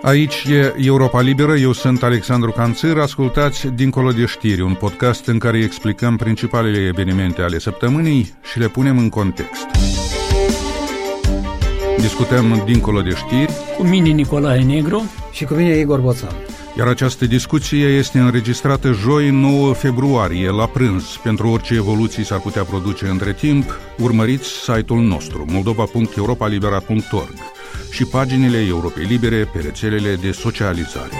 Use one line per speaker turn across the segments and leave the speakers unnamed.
Aici e Europa Liberă, eu sunt Alexandru Canțir, ascultați Dincolo de știri, un podcast în care explicăm principalele evenimente ale săptămânii și le punem în context. Discutăm Dincolo de știri
cu mine Nicolae Negru
și cu mine Igor Boțan.
Iar această discuție este înregistrată joi 9 februarie, la prânz. Pentru orice evoluții s-ar putea produce între timp, urmăriți site-ul nostru moldova.europalibera.org și paginile Europei Libere pe rețelele de socializare.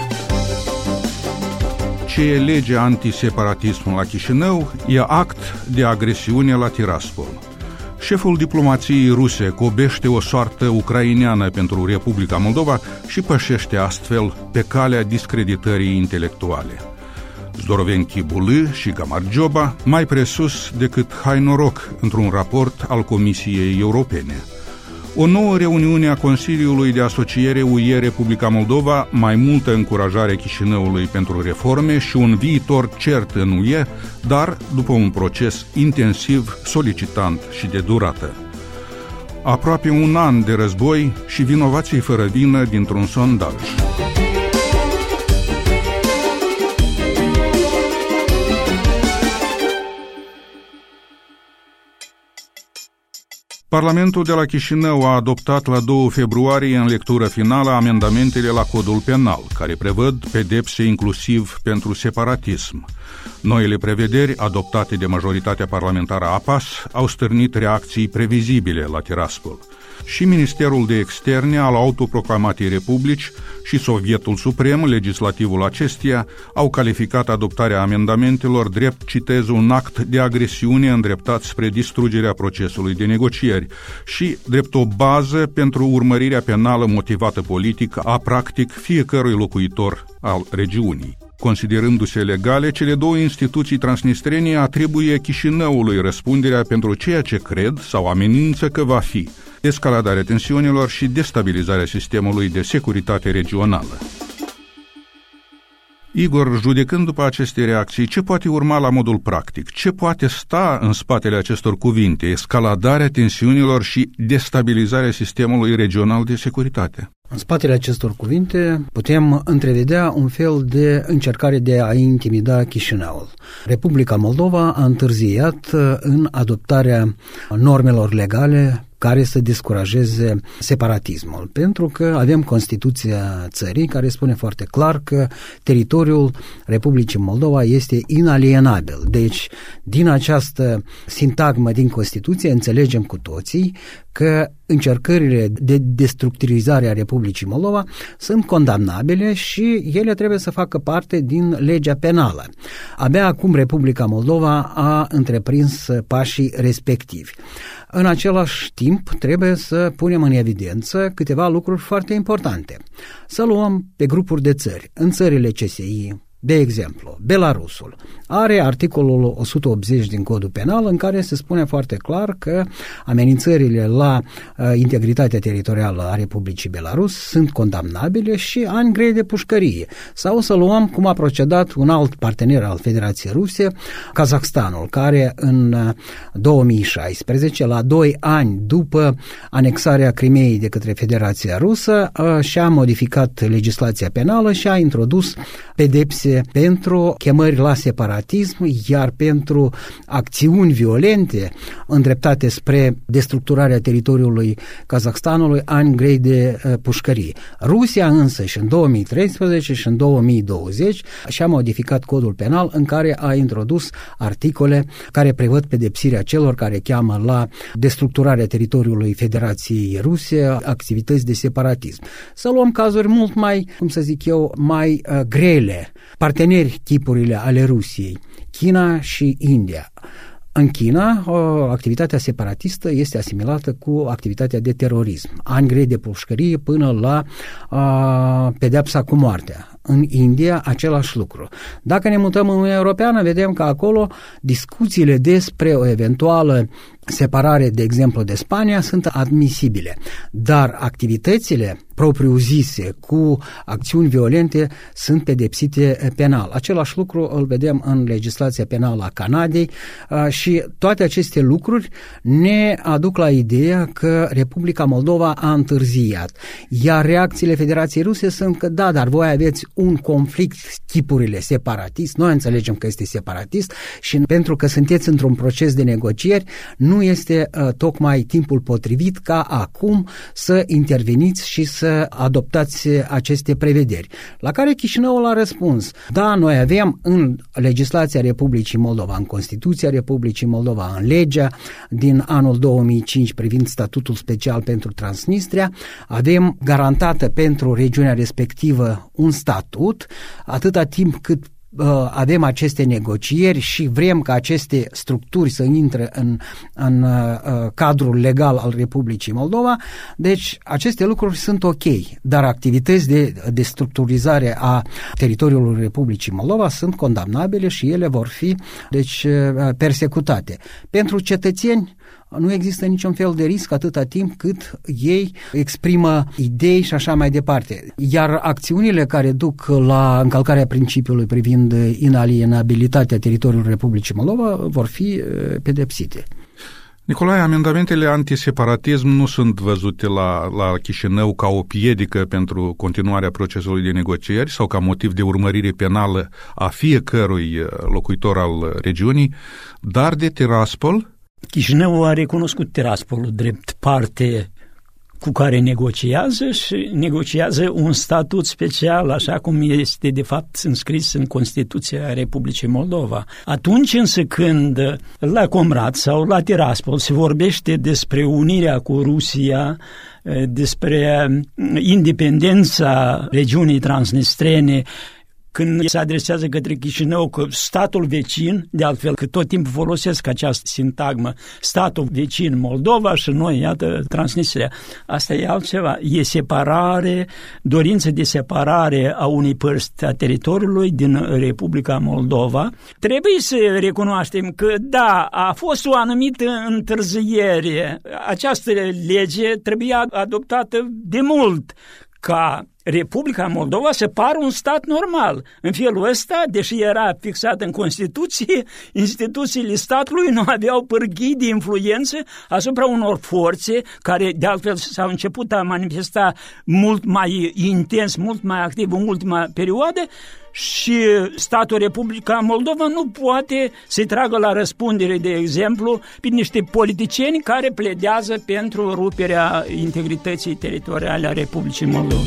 Ce e lege antiseparatism la Chișinău e act de agresiune la Tiraspol. Șeful diplomației ruse cobește o soartă ucraineană pentru Republica Moldova și pășește astfel pe calea discreditării intelectuale. Zdoroven Chibulă și Gamarjoba mai presus decât hai noroc într-un raport al Comisiei Europene. O nouă reuniune a Consiliului de Asociere UE Republica Moldova, mai multă încurajare Chișinăului pentru reforme și un viitor cert în UE, dar după un proces intensiv, solicitant și de durată. Aproape un an de război și vinovații fără vină dintr-un sondaj. Parlamentul de la Chișinău a adoptat la 2 februarie în lectură finală amendamentele la Codul Penal, care prevăd pedepse inclusiv pentru separatism. Noile prevederi, adoptate de majoritatea parlamentară APAS, au stârnit reacții previzibile la Tiraspol. Și Ministerul de Externe al autoproclamatei Republici și Sovietul Suprem, legislativul acesteia, au calificat adoptarea amendamentelor drept, citez, un act de agresiune îndreptat spre distrugerea procesului de negocieri și drept o bază pentru urmărirea penală motivată politic a practic fiecărui locuitor al regiunii. Considerându-se legale, cele două instituții transnistrene atribuie Chișinăului răspunderea pentru ceea ce cred sau amenință că va fi escaladarea tensiunilor și destabilizarea sistemului de securitate regională. Igor, judecând după aceste reacții, ce poate urma la modul practic? Ce poate sta în spatele acestor cuvinte? Escaladarea tensiunilor și destabilizarea sistemului regional de securitate.
În spatele acestor cuvinte putem întrevedea un fel de încercare de a intimida Chișinăul. Republica Moldova a întârziat în adoptarea normelor legale care să descurajeze separatismul, pentru că avem Constituția țării care spune foarte clar că teritoriul Republicii Moldova este inalienabil. Deci, din această sintagmă din Constituție înțelegem cu toții că încercările de destructurizare a Republicii Moldova sunt condamnabile și ele trebuie să facă parte din legea penală. Abia acum Republica Moldova a întreprins pașii respectivi. În același timp, trebuie să punem în evidență câteva lucruri foarte importante. Să luăm pe grupuri de țări. În țările CSI, de exemplu, Belarusul are articolul 180 din Codul Penal în care se spune foarte clar că amenințările la integritatea teritorială a Republicii Belarus sunt condamnabile și ani grei de pușcărie. Sau să luăm cum a procedat un alt partener al Federației Ruse, Kazahstanul, care în 2016, la 2 ani după anexarea Crimeei de către Federația Rusă, și-a modificat legislația penală și a introdus pedepse pentru chemări la separatism, iar pentru acțiuni violente îndreptate spre destructurarea teritoriului Kazahstanului, ani grei de pușcărie. Rusia însă și în 2013 și în 2020 și-a modificat codul penal în care a introdus articole care prevăd pedepsirea celor care cheamă la destructurarea teritoriului Federației Ruse activități de separatism. Să luăm cazuri mult mai, mai grele. Parteneri tipurile ale Rusiei, China și India. În China, activitatea separatistă este asimilată cu activitatea de terorism. Ani grei de pușcărie până la pedeapsa cu moartea. în India același lucru. Dacă ne mutăm în Uniunea Europeană, vedem că acolo discuțiile despre o eventuală separare, de exemplu, de Spania sunt admisibile, dar activitățile propriu-zise cu acțiuni violente sunt pedepsite penal. Același lucru îl vedem în legislația penală a Canadei și toate aceste lucruri ne aduc la ideea că Republica Moldova a întârziat. Iar reacțiile Federației Ruse sunt că da, dar voi aveți un conflict, chipurile separatist, noi înțelegem că este separatist și pentru că sunteți într-un proces de negocieri, nu este tocmai timpul potrivit ca acum să interveniți și să adoptați aceste prevederi. La care Chișinăul a răspuns, da, noi avem în legislația Republicii Moldova, în Constituția Republicii Moldova, în legea din anul 2005 privind statutul special pentru Transnistria, avem garantată pentru regiunea respectivă un statut, atâta timp cât avem aceste negocieri și vrem ca aceste structuri să intre în cadrul legal al Republicii Moldova, deci aceste lucruri sunt ok, dar activități de destructurizare a teritoriului Republicii Moldova sunt condamnabile și ele vor fi deci persecutate. Pentru cetățeni nu există niciun fel de risc atâta timp cât ei exprimă idei și așa mai departe. Iar acțiunile care duc la încălcarea principiului privind inalienabilitatea teritoriului Republicii Moldova vor fi pedepsite.
Nicolae, amendamentele antiseparatism nu sunt văzute la Chișinău ca o piedică pentru continuarea procesului de negocieri sau ca motiv de urmărire penală a fiecărui locuitor al regiunii, dar de Tiraspol.
Chișinăul a recunoscut Tiraspolul drept parte cu care negociază și negociază un statut special, așa cum este de fapt înscris în Constituția Republicii Moldova. Atunci însă când la Comrat sau la Tiraspol se vorbește despre unirea cu Rusia, despre independența regiunii transnistrene, când se adresează către Chișinău că statul vecin, de altfel că tot timpul folosesc această sintagmă, statul vecin Moldova și noi, iată, Transnistria. Asta e altceva, e separare, dorință de separare a unei părți a teritoriului din Republica Moldova. Trebuie să recunoaștem că, da, a fost o anumită întârziere. Această lege trebuia adoptată de mult ca Republica Moldova să pară un stat normal. În felul ăsta, deși era fixat în Constituție, instituțiile statului nu aveau pârghii de influență asupra unor forțe care, de altfel, s-au început a manifesta mult mai intens, mult mai activ în ultima perioadă și statul Republica Moldova nu poate să-i tragă la răspundere, de exemplu, pe niște politicieni care pledează pentru ruperea integrității teritoriale a Republicii Moldova.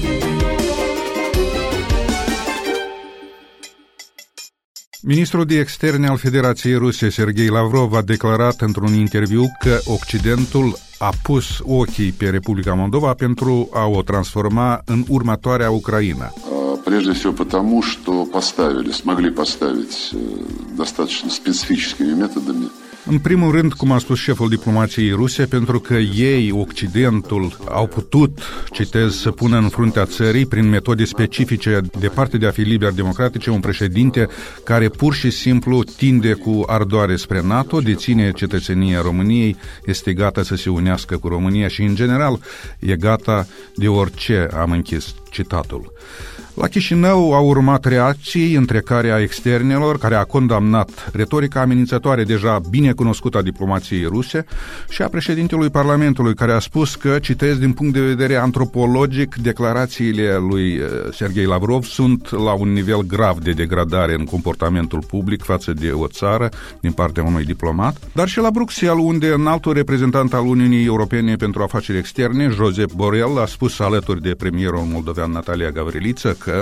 Ministrul de Externe al Federației Ruse, Sergei Lavrov, a declarat într-un interviu că Occidentul a pus ochii pe Republica Moldova pentru a o transforma în următoarea Ucraina.
Прежде всего потому, что смогли поставить достаточно специфическими методами.
În primul rând, cum a spus șeful diplomației ruse, pentru că ei, Occidentul, au putut, citez, să pună în fruntea țării, prin metode specifice, departe de a fi liberi democratice, un președinte care pur și simplu tinde cu ardoare spre NATO, deține cetățenia României, este gata să se unească cu România și, în general, e gata de orice, am închis citatul. La Chișinău au urmat reacții, între care a externelor, care a condamnat retorica amenințătoare deja bine cunoscută a diplomației ruse, și a președintelui Parlamentului, care a spus că, citez, din punct de vedere antropologic, declarațiile lui Sergei Lavrov sunt la un nivel grav de degradare în comportamentul public față de o țară din partea unui diplomat, dar și la Bruxelles, unde înaltul reprezentant al Uniunii Europene pentru Afaceri Externe, Josep Borrell, a spus alături de premierul moldovean Natalia Gavriliță că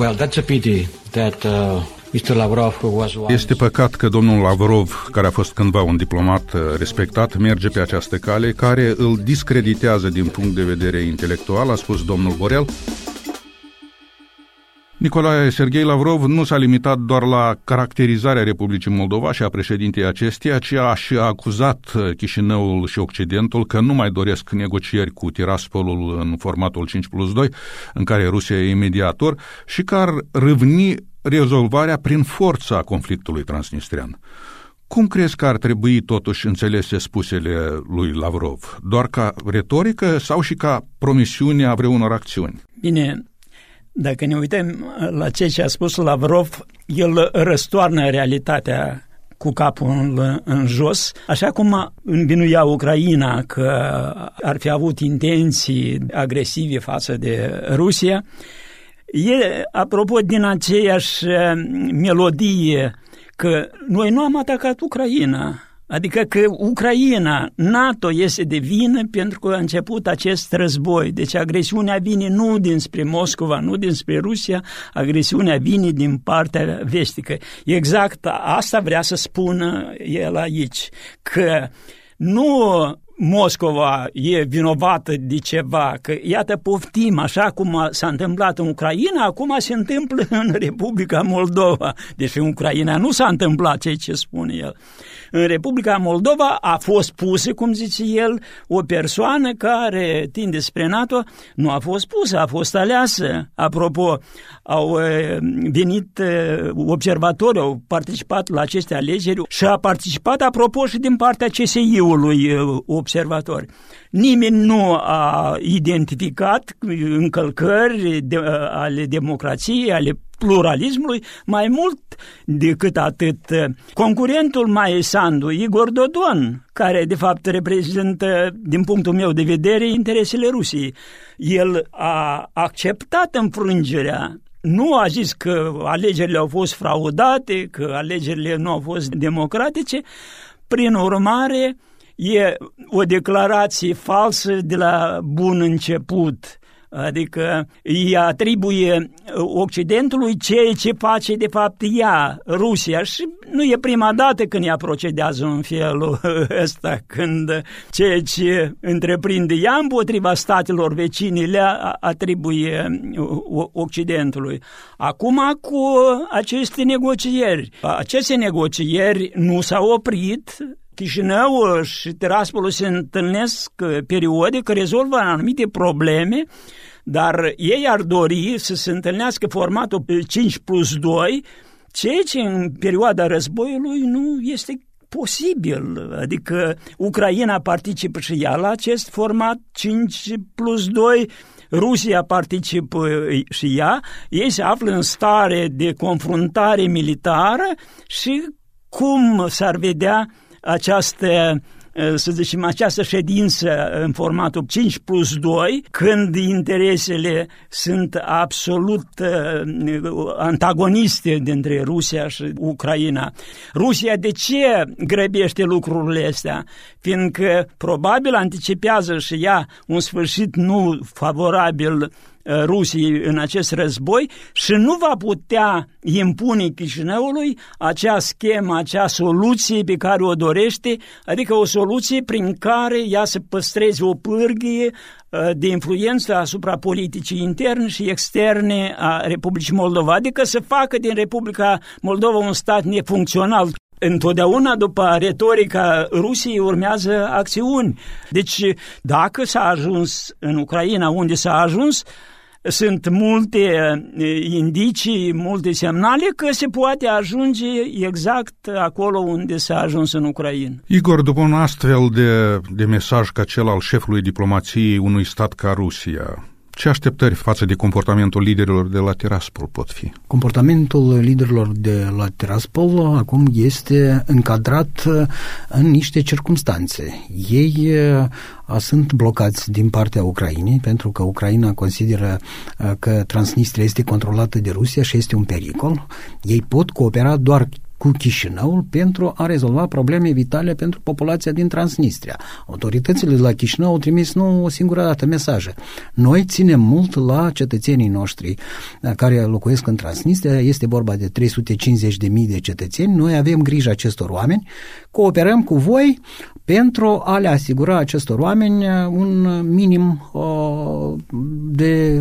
este păcat că domnul Lavrov, care a fost cândva un diplomat respectat, merge pe această cale care îl discreditează din punct de vedere intelectual, a spus domnul Borrell. Nicolae Serghei Lavrov nu s-a limitat doar la caracterizarea Republicii Moldova și a președintei acesteia, ci a și acuzat Chișinăul și Occidentul că nu mai doresc negocieri cu Tiraspolul în formatul 5+2, în care Rusia e mediator, și că ar râvni rezolvarea prin forța conflictului transnistrean. Cum crezi că ar trebui totuși înțelese spusele lui Lavrov? Doar ca retorică sau și ca promisiunea vreunor acțiuni?
Bine, dacă ne uităm la ce a spus Lavrov, el răstoarnă realitatea cu capul în jos, așa cum învinuia Ucraina că ar fi avut intenții agresive față de Rusia. E, apropo, din aceeași melodie că noi nu am atacat Ucraina, adică că Ucraina, NATO este de vină pentru că a început acest război. Deci agresiunea vine nu dinspre Moscova, nu dinspre Rusia, agresiunea vine din partea vestică. Exact asta vrea să spună el aici, că nu Moscova e vinovată de ceva, că iată poftim, așa cum s-a întâmplat în Ucraina, acum se întâmplă în Republica Moldova. Deci în Ucraina nu s-a întâmplat ce spune el. În Republica Moldova a fost pusă, cum zice el, o persoană care tinde spre NATO, nu a fost pusă, a fost aleasă. Apropo, au venit observatori, au participat la aceste alegeri și a participat, apropo, și din partea CSI-ului observatori. Nimeni nu a identificat încălcări ale democrației, ale pluralismului, mai mult decât atât. Concurentul Maia Sandu, Igor Dodon, care de fapt reprezintă, din punctul meu de vedere, interesele Rusiei, el a acceptat înfrângerea. Nu a zis că alegerile au fost fraudate, că alegerile nu au fost democratice. Prin urmare, e o declarație falsă de la bun început. Adică îi atribuie Occidentului ceea ce face de fapt ea, Rusia, și nu e prima dată când ea procedează în felul ăsta, când ceea ce întreprinde ea împotriva statelor vecine le atribuie Occidentului. Acum cu aceste negocieri nu s-au oprit.+2 și Tiraspolul se întâlnesc periodic, rezolvă anumite probleme, dar ei ar dori să se întâlnească formatul 5+2, ceea ce în perioada războiului nu este posibil. Adică Ucraina participă și ea la acest format 5+2, Rusia participă și ea, ei se află în stare de confruntare militară și cum s-ar vedea această, să zicem, această ședință în formatul 5+2, când interesele sunt absolut antagoniste dintre Rusia și Ucraina. Rusia de ce grăbește lucrurile astea? Fiindcă probabil anticipează și ea un sfârșit nu favorabil Rusiei în acest război și nu va putea impune Chișinăului acea schemă, acea soluție pe care o dorește, adică o soluție prin care ea să păstreze o pârghie de influență asupra politicii interne și externe a Republicii Moldova, adică să facă din Republica Moldova un stat nefuncțional. Întotdeauna după retorica Rusiei urmează acțiuni. Deci dacă s-a ajuns în Ucraina unde s-a ajuns, sunt multe indicii, multe semnale că se poate ajunge exact acolo unde s-a ajuns în Ucraina.
Igor, după un astfel de mesaj ca cel al șefului diplomației unui stat ca Rusia, ce așteptări față de comportamentul liderilor de la Tiraspol pot fi?
Comportamentul liderilor de la Tiraspol acum este încadrat în niște circumstanțe. Ei sunt blocați din partea Ucrainei, pentru că Ucraina consideră că Transnistria este controlată de Rusia și este un pericol. Ei pot coopera doar cu Chișinăul pentru a rezolva probleme vitale pentru populația din Transnistria. Autoritățile de la Chișinău au trimis nu o singură dată mesaje. Noi ținem mult la cetățenii noștri care locuiesc în Transnistria, este vorba de 350.000 de cetățeni, noi avem grijă acestor oameni, cooperăm cu voi pentru a le asigura acestor oameni un minim de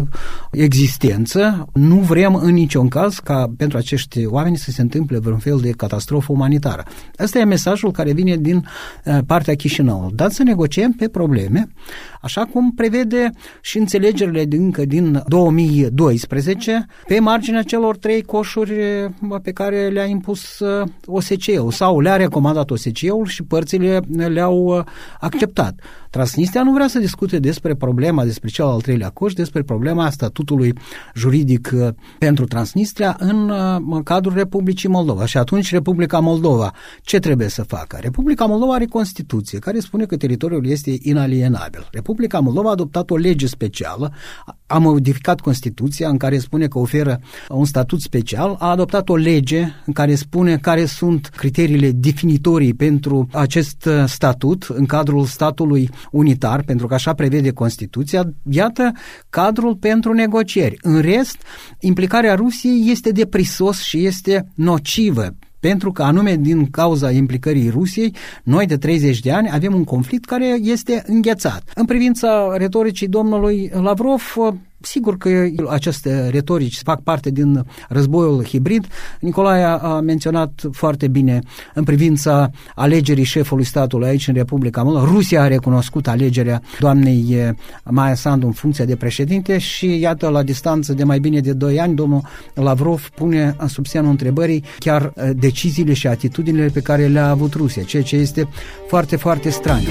existență. Nu vrem în niciun caz ca pentru acești oameni să se întâmple vreun fel de catastrofă umanitară. Asta e mesajul care vine din partea Chișinăului. Dați să negociem pe probleme, așa cum prevede și înțelegerile încă din 2012 pe marginea celor 3 coșuri pe care le-a impus OSCE-ul sau le-a recomandat OSCE-ul și părțile le-au acceptat. Transnistria nu vrea să discute despre problema, despre cel al 3-lea coș, despre problema statutului juridic pentru Transnistria în cadrul Republicii Moldova. Și atunci Republica Moldova ce trebuie să facă? Republica Moldova are Constituție care spune că teritoriul este inalienabil. Republica Moldova a adoptat o lege specială, a modificat Constituția în care spune că oferă un statut special, a adoptat o lege în care spune care sunt criteriile definitorii pentru acest statut în cadrul statului unitar, pentru că așa prevede Constituția. Iată cadrul pentru negocieri. În rest, implicarea Rusiei este de prisos și este nocivă, pentru că anume din cauza implicării Rusiei, noi de 30 de ani avem un conflict care este înghețat. În privința retoricii domnului Lavrov, sigur că aceste retorici fac parte din războiul hibrid. Nicolae a menționat foarte bine în privința alegerii șefului statului aici în Republica Moldova. Rusia a recunoscut alegerea doamnei Maia Sandu în funcție de președinte și iată, la distanță de mai bine de 2 ani, domnul Lavrov pune sub semnul întrebării chiar deciziile și atitudinile pe care le-a avut Rusia, ceea ce este foarte, foarte straniu.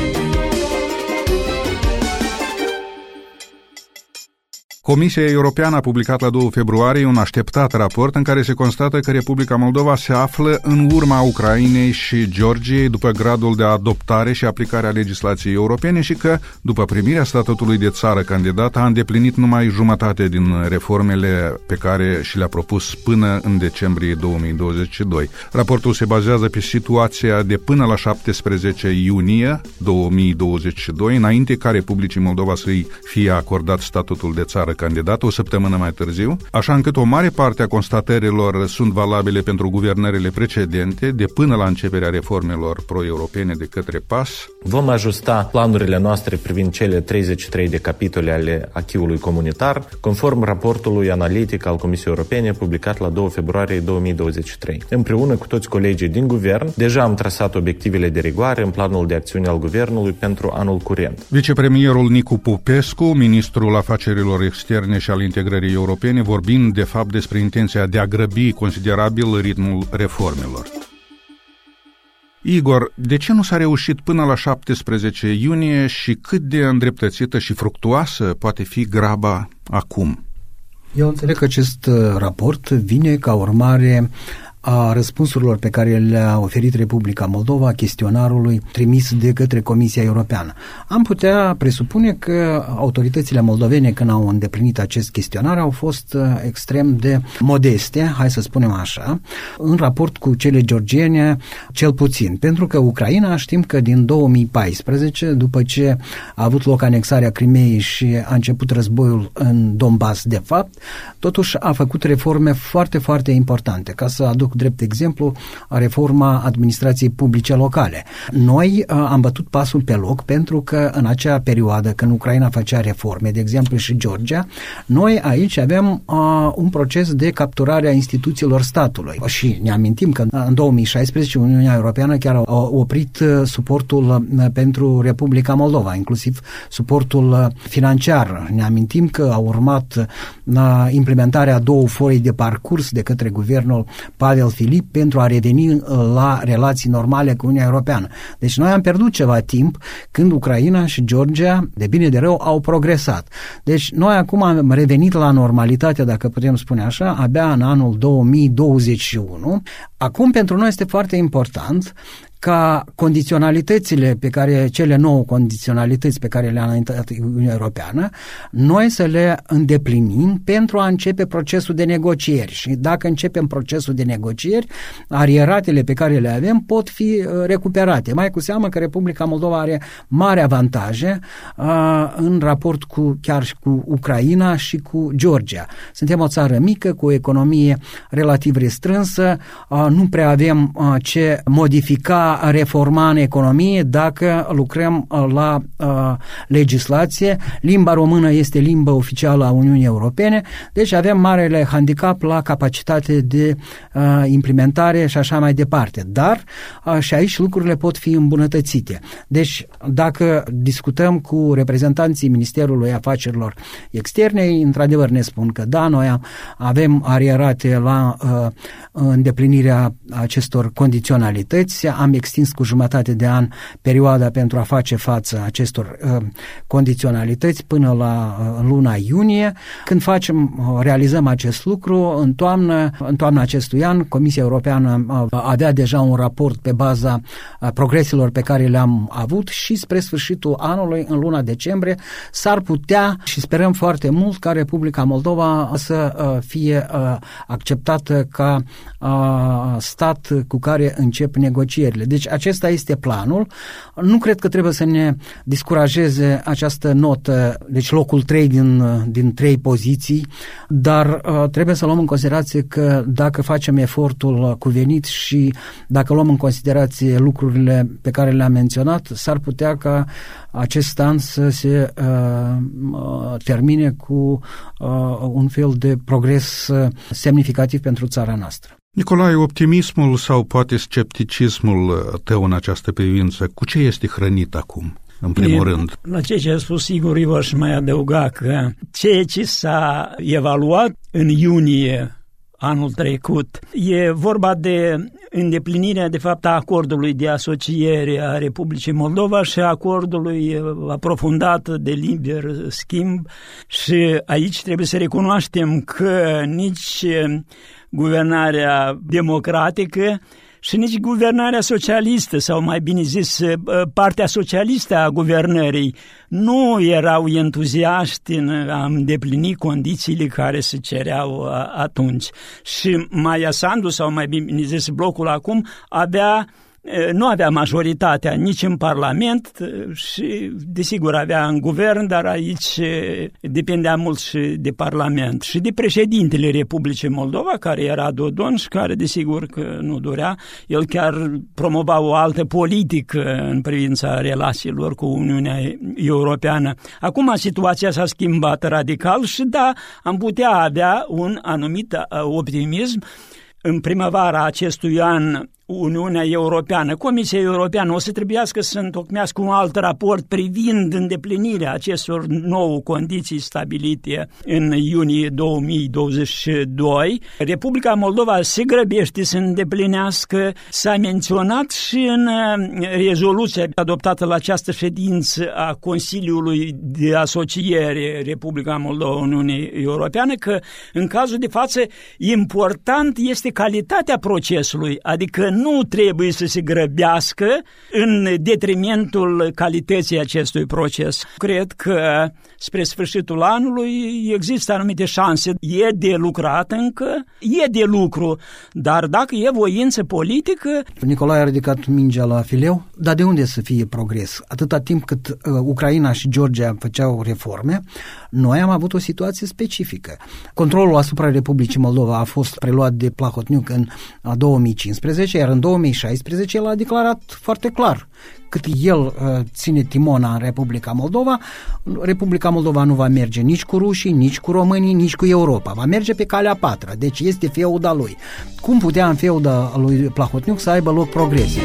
Comisia Europeană a publicat la 2 februarie un așteptat raport în care se constată că Republica Moldova se află în urma Ucrainei și Georgiei după gradul de adoptare și aplicare a legislației europene și că, după primirea statutului de țară candidată, a îndeplinit numai jumătate din reformele pe care și le-a propus până în decembrie 2022. Raportul se bazează pe situația de până la 17 iunie 2022, înainte ca Republicii Moldova să-i fie acordat statutul de țară candidat o săptămână mai târziu, așa încât o mare parte a constatărilor sunt valabile pentru guvernările precedente, de până la începerea reformelor pro-europene de către PAS.
Vom ajusta planurile noastre privind cele 33 de capitole ale acquis-ului comunitar, conform raportului analitic al Comisiei Europene publicat la 2 februarie 2023. Împreună cu toți colegii din guvern, deja am trasat obiectivele de rigoare în planul de acțiune al guvernului pentru anul curent.
Vicepremierul Nicu Popescu, ministrul afacerilor externe și al integrării europene, vorbind de fapt despre intenția de a grăbi considerabil ritmul reformelor. Igor, de ce nu s-a reușit până la 17 iunie și cât de îndreptățită și fructuoasă poate fi graba acum?
Eu înțeleg că acest raport vine ca urmare a răspunsurilor pe care le-a oferit Republica Moldova chestionarului trimis de către Comisia Europeană. Am putea presupune că autoritățile moldovene, când au îndeplinit acest chestionar, au fost extrem de modeste, hai să spunem așa, în raport cu cele georgiene, cel puțin. Pentru că Ucraina, știm că din 2014, după ce a avut loc anexarea Crimeei și a început războiul în Donbass, de fapt, totuși a făcut reforme foarte, foarte importante. Ca să aduc drept exemplu reforma administrației publice locale. Noi am bătut pasul pe loc pentru că în acea perioadă când Ucraina făcea reforme, de exemplu și Georgia, noi aici avem un proces de capturare a instituțiilor statului. Și ne amintim că în 2016 Uniunea Europeană chiar a oprit suportul pentru Republica Moldova, inclusiv suportul financiar. Ne amintim că a urmat implementarea a 2 foi de parcurs de către guvernul Pavel Filip pentru a reveni la relații normale cu Uniunea Europeană. Deci noi am pierdut ceva timp când Ucraina și Georgia, de bine de rău, au progresat. Deci noi acum am revenit la normalitate, dacă putem spune așa, abia în anul 2021. Acum pentru noi este foarte important ca condiționalitățile pe care, cele 9 condiționalități pe care le-a înaintat Uniunea Europeană, noi să le îndeplinim pentru a începe procesul de negocieri. Și dacă începem procesul de negocieri, arieratele pe care le avem pot fi recuperate. Mai cu seamă că Republica Moldova are mari avantaje în raport chiar și cu Ucraina și cu Georgia. Suntem o țară mică, cu o economie relativ restrânsă, nu prea avem ce modifica putea reforma în economie dacă lucrăm la legislație. Limba română este limba oficială a Uniunii Europene, deci avem marele handicap la capacitate de implementare și așa mai departe. Dar și aici lucrurile pot fi îmbunătățite. Deci, dacă discutăm cu reprezentanții Ministerului Afacerilor Externe, într-adevăr ne spun că da, noi avem arierate la îndeplinirea acestor condiționalități, am extins cu jumătate de an perioada pentru a face față acestor condiționalități până la luna iunie. Când realizăm acest lucru, în toamna acestui an, Comisia Europeană avea deja un raport pe baza progreselor pe care le-am avut și spre sfârșitul anului, în luna decembrie, s-ar putea și sperăm foarte mult ca Republica Moldova să fie acceptată ca stat cu care încep negocierile. Deci acesta este planul. Nu cred că trebuie să ne descurajeze această notă, deci locul 3 din 3 poziții, dar trebuie să luăm în considerație că dacă facem efortul cuvenit și dacă luăm în considerație lucrurile pe care le-am menționat, s-ar putea ca acest an să se termine cu un fel de progres semnificativ pentru țara noastră.
Nicolae, optimismul sau poate scepticismul tău în această privință, cu ce este hrănit acum, în primul rând?
La ce a spus Igor, eu aș mai adăuga că ceea ce s-a evaluat în iunie anul trecut, e vorba de îndeplinirea, de fapt, a acordului de asociere a Republicii Moldova și a acordului aprofundat de liber schimb și aici trebuie să recunoaștem că nici guvernarea democratică și nici guvernarea socialistă, sau mai bine zis, partea socialistă a guvernării, nu erau entuziaști în a îndeplini condițiile care se cereau atunci. Și Maia Sandu, sau mai bine zis, blocul acum, nu avea majoritatea nici în Parlament și, desigur, avea în guvern, dar aici depindea mult și de Parlament și de președintele Republicii Moldova, care era Dodon și care, desigur, că nu dorea. El chiar promova o altă politică în privința relațiilor cu Uniunea Europeană. Acum situația s-a schimbat radical și, da, am putea avea un anumit optimism. În primăvara acestui an, Uniunea Europeană, Comisia Europeană o să trebuiască să întocmească un alt raport privind îndeplinirea acestor nouă condiții stabilite în iunie 2022. Republica Moldova se grăbește să îndeplinească. S-a menționat și în rezoluția adoptată la această ședință a Consiliului de Asociere Republica Moldova Uniunii Europeană că în cazul de față important este calitatea procesului, adică nu trebuie să se grăbească în detrimentul calității acestui proces. Cred că spre sfârșitul anului există anumite șanse. E de lucrat încă, e de lucru, dar dacă e voință politică...
Nicolae a ridicat mingea la fileu, dar de unde să fie progres? Atâta timp cât Ucraina și Georgia făceau reforme, noi am avut o situație specifică. Controlul asupra Republicii Moldova a fost preluat de Plahotniuc în 2015, iar în 2016 el a declarat foarte clar cât el ține timona în Republica Moldova, Republica Moldova nu va merge nici cu rușii, nici cu românii, nici cu Europa. Va merge pe calea patra, deci este feuda lui. Cum putea în feuda lui Plahotniuc să aibă loc progrese?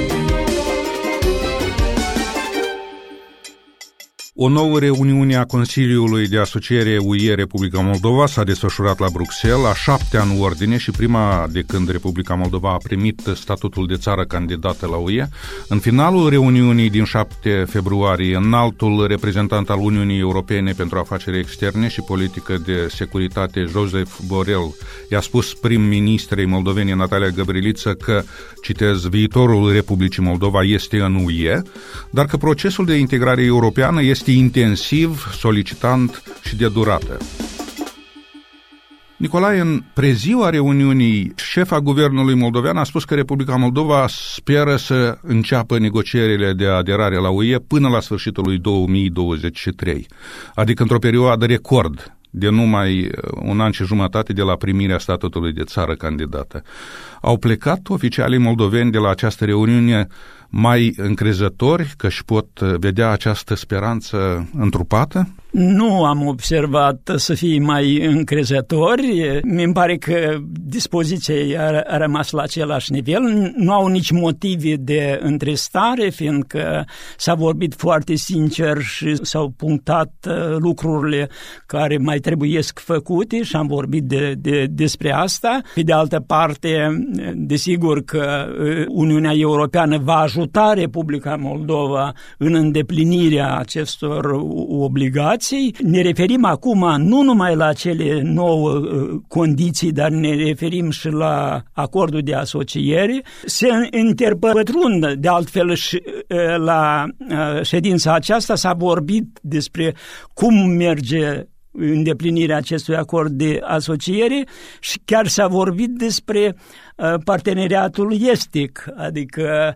O nouă reuniune a Consiliului de Asociere UE Republica Moldova s-a desfășurat la Bruxelles, a 7-a în ordine și prima de când Republica Moldova a primit statutul de țară candidată la UE. În finalul reuniunii din 7 februarie, înaltul reprezentant al Uniunii Europene pentru Afaceri Externe și Politică de Securitate, Josep Borrell, i-a spus prim-ministrei moldovene Natalia Gavriliță că, citez, viitorul Republicii Moldova este în UE, dar că procesul de integrare europeană este intensiv, solicitant și de durată. Nicolae, în preziua reuniunii, șefa guvernului moldovean a spus că Republica Moldova speră să înceapă negocierile de aderare la UE până la sfârșitul lui 2023, adică într-o perioadă record de numai un an și jumătate de la primirea statutului de țară candidată. Au plecat oficialii moldoveni de la această reuniune mai încrezători că își pot vedea această speranță întrupată?
Nu am observat să fie mai încrezători. Mi-mi pare că dispoziția a rămas la același nivel. Nu au nici motive de întristare, fiindcă s-a vorbit foarte sincer și s-au punctat lucrurile care mai trebuiesc făcute și am vorbit despre asta. Pe de altă parte, desigur că Uniunea Europeană va ajuta Republica Moldova în îndeplinirea acestor obligații. Ne referim acum nu numai la cele 9 condiții, dar ne referim și la acordul de asociere. Se interpătrund, de altfel, și la ședința aceasta s-a vorbit despre cum merge îndeplinirea acestui acord de asociere și chiar s-a vorbit despre parteneriatul estic, adică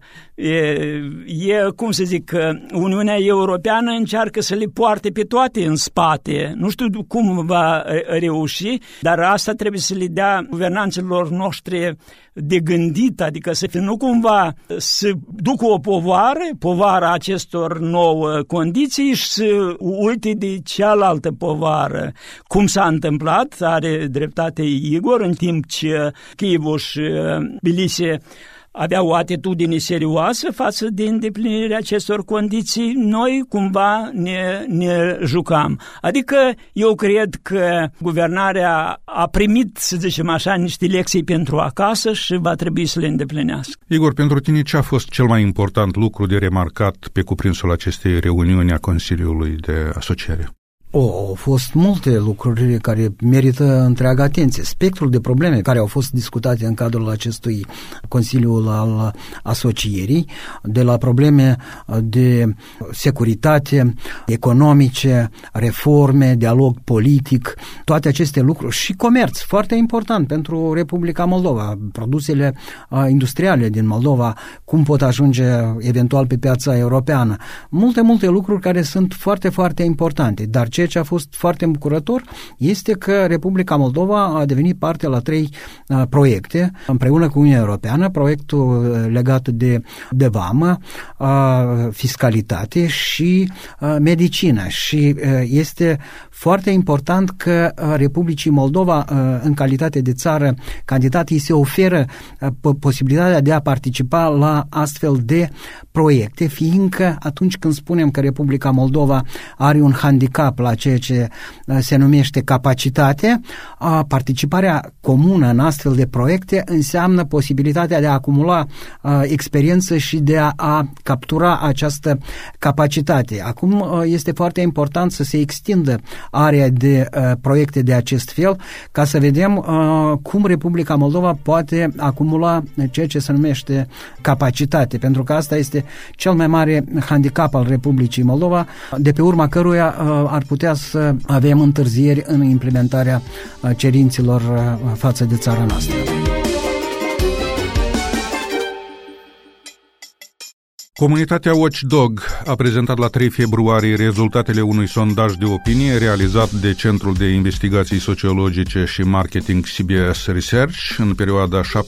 cum să zic, Uniunea Europeană încearcă să le poarte pe toate în spate. Nu știu cum va reuși, dar asta trebuie să le dea guvernanților noștri de gândit, adică să fie nu cumva să ducă o povara acestor 9 condiții și să uite de cealaltă povară. Cum s-a întâmplat, are dreptate Igor, în timp ce Chievul și Tbilisi aveau o atitudine serioasă față de îndeplinirea acestor condiții, noi cumva ne jucam. Adică eu cred că guvernarea a primit, să zicem așa, niște lecții pentru acasă și va trebui să le îndeplinească.
Igor, pentru tine ce a fost cel mai important lucru de remarcat pe cuprinsul acestei reuniuni a Consiliului de Asociere?
Au fost multe lucruri care merită întreaga atenție. Spectrul de probleme care au fost discutate în cadrul acestui Consiliu al Asocierii, de la probleme de securitate, economice, reforme, dialog politic, toate aceste lucruri și comerț, foarte important pentru Republica Moldova. Produsele industriale din Moldova, cum pot ajunge eventual pe piața europeană. Multe lucruri care sunt foarte, foarte importante, dar ceea ce a fost foarte îmbucurător este că Republica Moldova a devenit parte la 3 proiecte împreună cu Uniunea Europeană, proiectul legat de vamă, fiscalitate și medicină. Și este foarte important că Republicii Moldova, în calitate de țară candidat, îi se oferă posibilitatea de a participa la astfel de proiecte, fiindcă atunci când spunem că Republica Moldova are un handicap la ceea ce se numește capacitate, participarea comună în astfel de proiecte înseamnă posibilitatea de a acumula experiență și de a captura această capacitate. Acum este foarte important să se extindă area de proiecte de acest fel, ca să vedem cum Republica Moldova poate acumula ceea ce se numește capacitate, pentru că asta este cel mai mare handicap al Republicii Moldova, de pe urma căruia ar putea să avem întârzieri în implementarea cerințelor față de țara noastră.
Comunitatea Watchdog a prezentat la 3 februarie rezultatele unui sondaj de opinie realizat de Centrul de Investigații Sociologice și Marketing CBS Research în perioada 17-26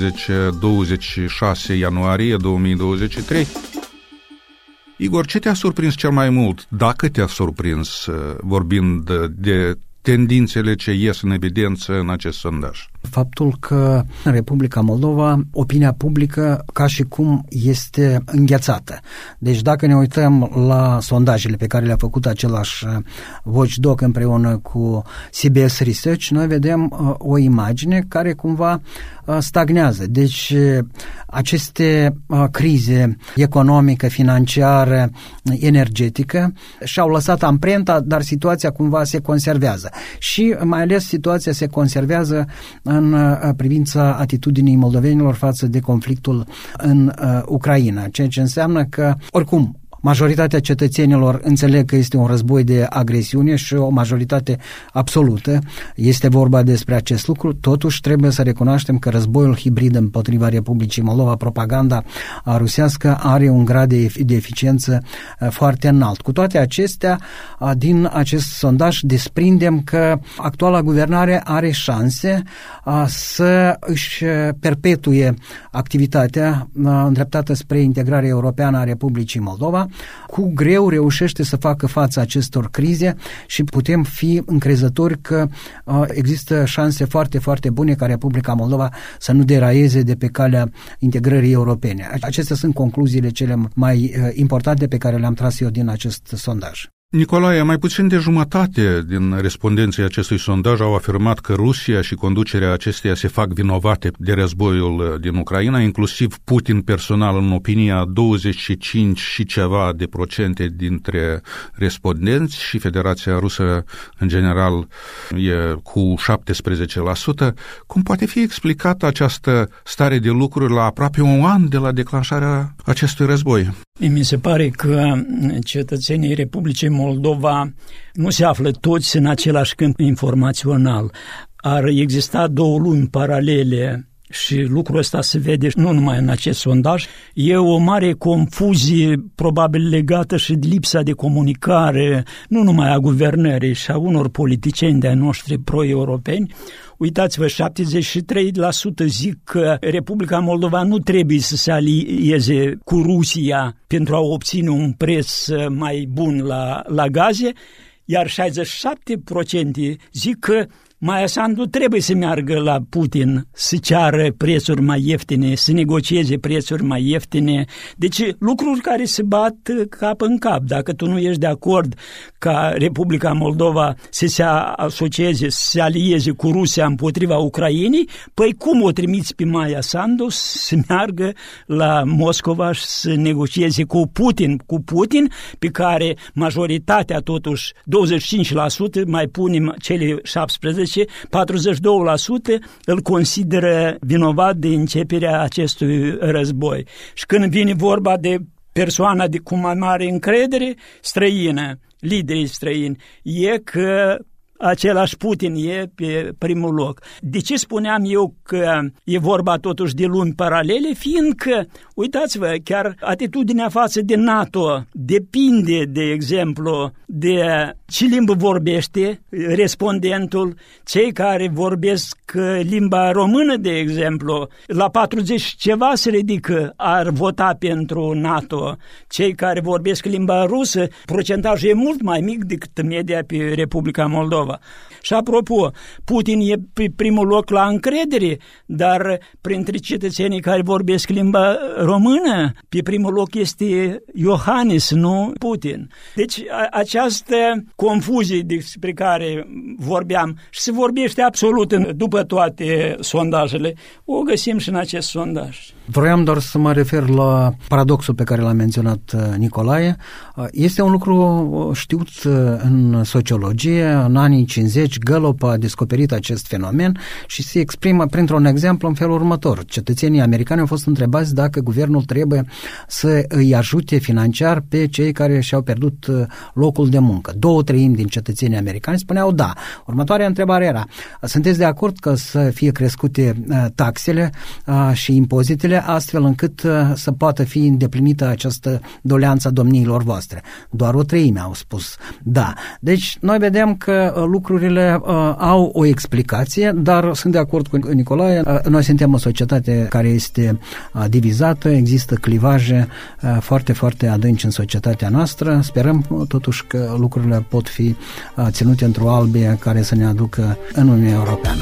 ianuarie 2023. Igor, ce te-a surprins cel mai mult, dacă te-a surprins, vorbind de tendințele ce ies în evidență în acest sondaj?
Faptul că în Republica Moldova opinia publică ca și cum este înghețată. Deci dacă ne uităm la sondajele pe care le-a făcut același Watchdog împreună cu CBS Research, noi vedem o imagine care cumva stagnează. Deci aceste crize economică, financiară, energetică și-au lăsat amprenta, dar situația cumva se conservează. Și mai ales situația se conservează în privința atitudinii moldovenilor față de conflictul în Ucraina, ceea ce înseamnă că, oricum, majoritatea cetățenilor înțeleg că este un război de agresiune și o majoritate absolută este vorba despre acest lucru. Totuși trebuie să recunoaștem că războiul hibrid împotriva Republicii Moldova, propaganda rusească, are un grad de eficiență foarte înalt. Cu toate acestea, din acest sondaj desprindem că actuala guvernare are șanse să își perpetue activitatea îndreptată spre integrarea europeană a Republicii Moldova. Cu greu reușește să facă față acestor crize și putem fi încrezători că există șanse foarte, foarte bune ca Republica Moldova să nu deraieze de pe calea integrării europene. Acestea sunt concluziile cele mai importante pe care le-am tras eu din acest sondaj.
Nicolae, mai puțin de jumătate din respondenții acestui sondaj au afirmat că Rusia și conducerea acesteia se fac vinovate de războiul din Ucraina, inclusiv Putin personal, în opinia 25 și ceva de procente dintre respondenți, și Federația Rusă în general e cu 17%. Cum poate fi explicată această stare de lucruri la aproape un an de la declanșarea acestui război?
Mi se pare că cetățenii Republicii Moldova nu se află toți în același câmp informațional. Ar exista două lumi paralele și lucrul ăsta se vede nu numai în acest sondaj. E o mare confuzie probabil legată și de lipsa de comunicare, nu numai a guvernării și a unor politicieni de-ai noștri pro-europeni. Uitați-vă, 73% zic că Republica Moldova nu trebuie să se alieze cu Rusia pentru a obține un preț mai bun la gaze, iar 67% zic că Maia Sandu trebuie să meargă la Putin să ceară prețuri mai ieftine, să negocieze prețuri mai ieftine. Deci lucruri care se bat cap în cap. Dacă tu nu ești de acord ca Republica Moldova să se asocieze, să se alieze cu Rusia împotriva Ucrainei, păi cum o trimiți pe Maia Sandu să meargă la Moscova și să negocieze cu Putin, pe care majoritatea, totuși 25%, mai punem cele 17%, 42% îl consideră vinovat de începerea acestui război. Și când vine vorba de persoana cu mai mare încredere străină, liderii străini, e că același Putin e pe primul loc. De ce spuneam eu că e vorba totuși de lumi paralele? Fiindcă, uitați-vă, chiar atitudinea față de NATO depinde, de exemplu, de ce limbă vorbește respondentul. Cei care vorbesc limba română, de exemplu, la 40 ceva se ridică, ar vota pentru NATO. Cei care vorbesc limba rusă, procentajul e mult mai mic decât media pe Republica Moldova. Și apropo, Putin e pe primul loc la încredere, dar printre cetățenii care vorbesc limba română, pe primul loc este Iohannis, nu Putin. Deci această confuzie despre care vorbeam și se vorbește absolut după toate sondajele, o găsim și în acest sondaj.
Vroiam doar să mă refer la paradoxul pe care l-a menționat Nicolae. Este un lucru știut în sociologie. În anii 50, Gallup a descoperit acest fenomen și se exprimă printr-un exemplu în felul următor. Cetățenii americani au fost întrebați dacă guvernul trebuie să îi ajute financiar pe cei care și-au pierdut locul de muncă. 2/3 din cetățenii americani spuneau da. Următoarea întrebare era: sunteți de acord că să fie crescute taxele și impozitele astfel încât să poată fi îndeplinită această doleanță a domniilor voastre? Doar 1/3 au spus da. Deci noi vedem că lucrurile au o explicație, dar sunt de acord cu Nicolae. Noi suntem o societate care este divizată, există clivaje foarte, foarte adânci în societatea noastră. Sperăm totuși că lucrurile pot fi ținute într-o albie care să ne aducă în Uniunea Europeană.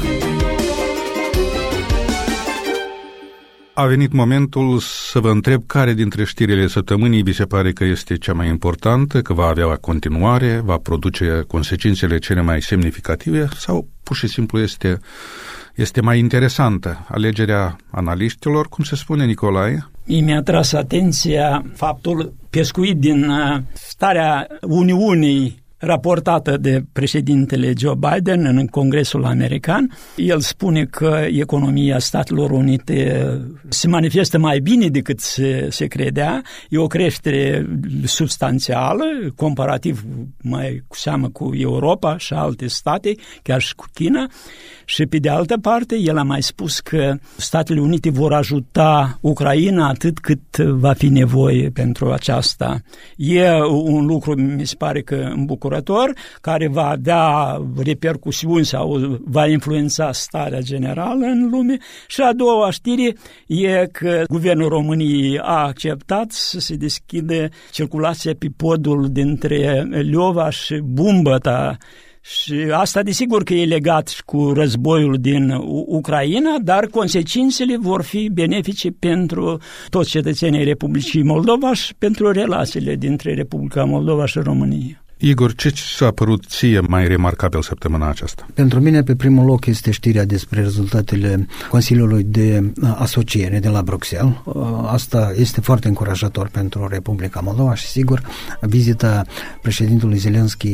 A venit momentul să vă întreb care dintre știrile săptămânii vi se pare că este cea mai importantă, că va avea continuare, va produce consecințele cele mai semnificative sau pur și simplu este mai interesantă. Alegerea analiștilor, cum se spune, Nicolae?
Mi-a tras atenția faptul pescuit din starea Uniunii raportată de președintele Joe Biden în Congresul American. El spune că economia Statelor Unite se manifestă mai bine decât se credea. E o creștere substanțială, comparativ mai cu seamă cu Europa și alte state, chiar și cu China. Și pe de altă parte, el a mai spus că Statele Unite vor ajuta Ucraina atât cât va fi nevoie pentru aceasta. E un lucru, mi se pare că îmbucurător, care va avea repercusiuni sau va influența starea generală în lume. Și a doua știre e că Guvernul României a acceptat să se deschidă circulația pe podul dintre Leova și Bumbăta. Și asta desigur că e legat și cu războiul din Ucraina, dar consecințele vor fi benefice pentru toți cetățenii Republicii Moldova și pentru relațiile dintre Republica Moldova și România.
Igor, ce s-a părut ție mai remarcabil săptămâna aceasta?
Pentru mine, pe primul loc, este știrea despre rezultatele Consiliului de Asociere de la Bruxelles. Asta este foarte încurajator pentru Republica Moldova și, sigur, vizita președintelui Zelenski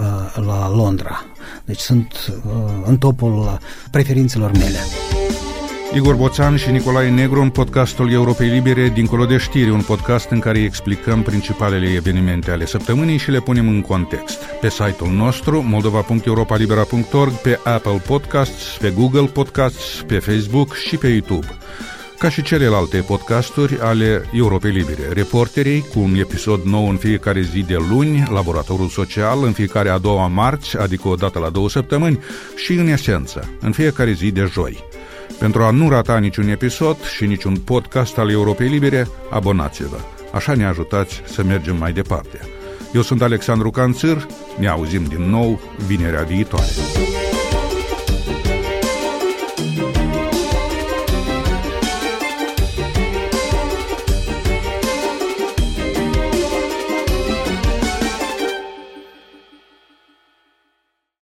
la Londra. Deci sunt în topul preferințelor mele.
Igor Boțan și Nicolae Negru în podcastul Europei Libere, Dincolo de știri, un podcast în care explicăm principalele evenimente ale săptămânii și le punem în context. Pe site-ul nostru, moldova.europalibera.org, pe Apple Podcasts, pe Google Podcasts, pe Facebook și pe YouTube. Ca și celelalte podcasturi ale Europei Libere, Reporterii, cu un episod nou în fiecare zi de luni, Laboratorul Social în fiecare a doua marți, adică o dată la 2 săptămâni, și În Esență, în fiecare zi de joi. Pentru a nu rata niciun episod și niciun podcast al Europei Libere, abonați-vă. Așa ne ajutați să mergem mai departe. Eu sunt Alexandru Canțir, ne auzim din nou vinerea viitoare.